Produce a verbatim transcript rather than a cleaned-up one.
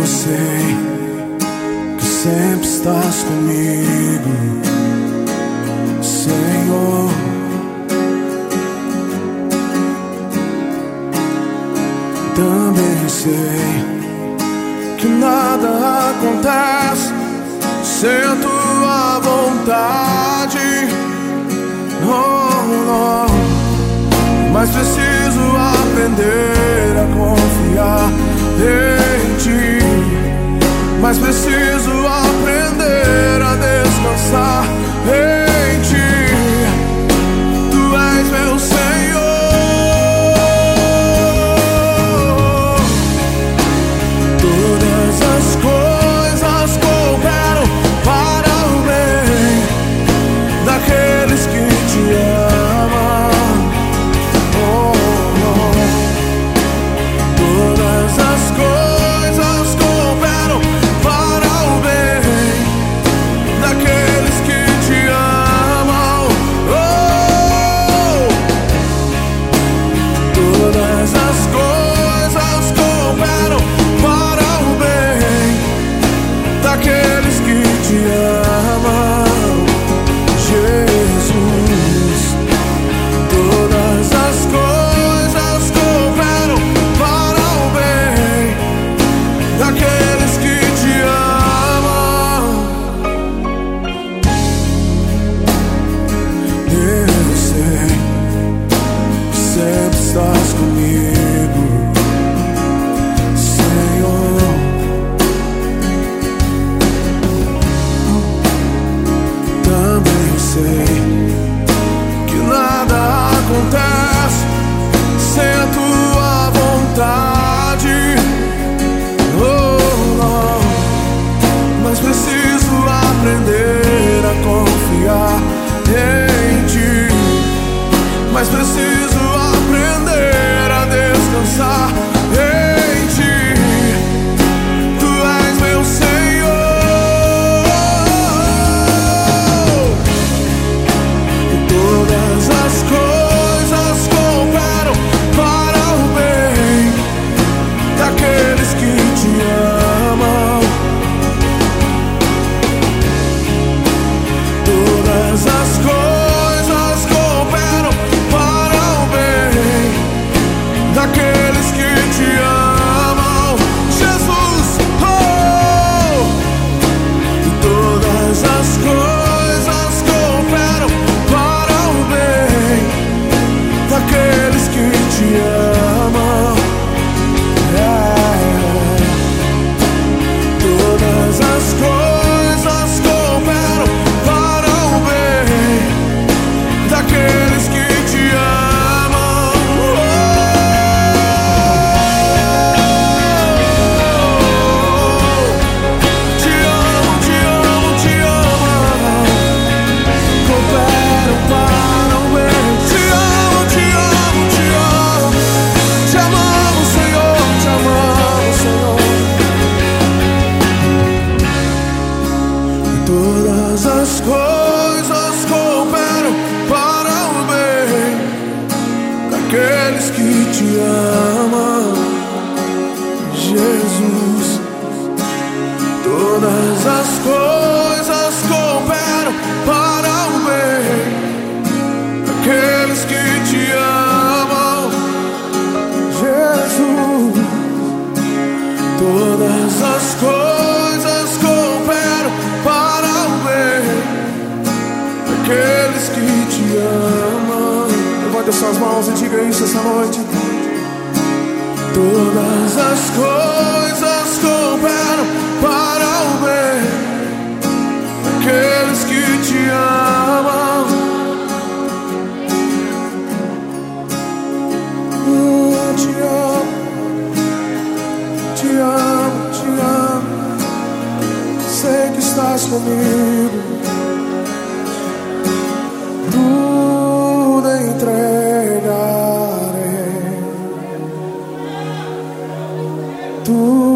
Eu sei que sempre estás comigo, Senhor. Também sei que nada acontece sem a tua vontade. Oh, não. Mas preciso aprender a confiar em ti. Mas preciso aprender a descansar em ti. Tu és meu Senhor. Todas as coisas cooperam para o bem daqueles que te amam. Oh, oh. Todas as coisas cooperam para o bem daqueles que te amam. Oh, todas as coisas cooperam para o bem daqueles que te amam, Jesus. Todas as coisas cooperam para o bem daqueles que te amam. Eu sei que sempre estás comigo, Senhor. Também sei que nada acontece sem a tua vontade. Oh, não. Mas preciso aprender a confiar em ti. Mas preciso aprender a descansar em ti. Tu és meu Senhor. E todas as coisas cooperam para o bem daqueles que te amam. Todas as coisas cooperam para o bem daqueles que te amam, Jesus. Oh! E todas as coisas cooperam para o bem daqueles que te amam. Yeah. Todas as coisas cooperam para o bem daqueles que te amam. Oh, te amo, te amo, te amo. Cooperam para o bem. Te amo, te amo, te amo. Te amamos, Senhor, te amamos, Senhor. E todas as coisas cooperam para o bem daqueles que te amam, Jesus. Todas as coisas cooperam para o bem daqueles que te amam, Jesus. Todas as coisas cooperam para o bem daqueles que te amam. Levante as suas mãos e diga isso essa noite. Todas as coisas cooperam para o bem daqueles que te amam. Hum, te amo, te amo, te amo. Sei que estás comigo. Tudo entregarei. Tu